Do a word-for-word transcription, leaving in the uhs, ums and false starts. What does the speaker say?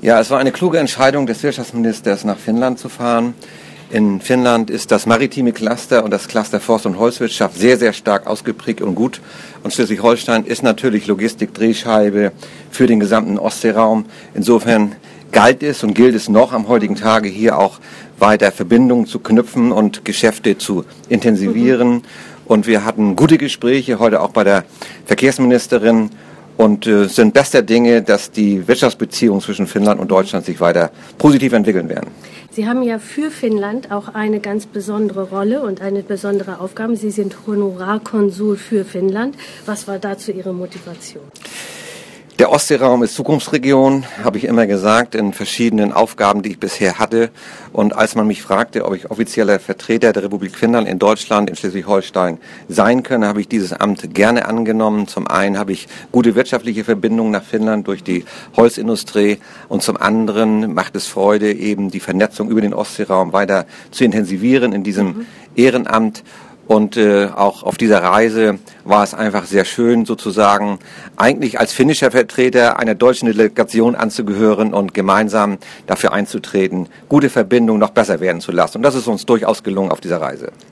Ja, es war eine kluge Entscheidung des Wirtschaftsministers, nach Finnland zu fahren. In Finnland ist das maritime Cluster und das Cluster Forst- und Holzwirtschaft sehr, sehr stark ausgeprägt und gut. Und Schleswig-Holstein ist natürlich Logistik-Drehscheibe für den gesamten Ostseeraum. Insofern galt es und gilt es noch am heutigen Tage hier auch weiter Verbindungen zu knüpfen und Geschäfte zu intensivieren. Mhm. Und wir hatten gute Gespräche heute auch bei der Verkehrsministerin und äh, sind bester Dinge, dass die Wirtschaftsbeziehungen zwischen Finnland und Deutschland sich weiter positiv entwickeln werden. Sie haben ja für Finnland auch eine ganz besondere Rolle und eine besondere Aufgabe. Sie sind Honorarkonsul für Finnland. Was war dazu Ihre Motivation? Der Ostseeraum ist Zukunftsregion, habe ich immer gesagt, in verschiedenen Aufgaben, die ich bisher hatte. Und als man mich fragte, ob ich offizieller Vertreter der Republik Finnland in Deutschland, in Schleswig-Holstein sein könne, habe ich dieses Amt gerne angenommen. Zum einen habe ich gute wirtschaftliche Verbindungen nach Finnland durch die Holzindustrie und zum anderen macht es Freude, eben die Vernetzung über den Ostseeraum weiter zu intensivieren in diesem mhm. Ehrenamt. Und äh, auch auf dieser Reise war es einfach sehr schön, sozusagen eigentlich als finnischer Vertreter einer deutschen Delegation anzugehören und gemeinsam dafür einzutreten, gute Verbindungen noch besser werden zu lassen. Und das ist uns durchaus gelungen auf dieser Reise.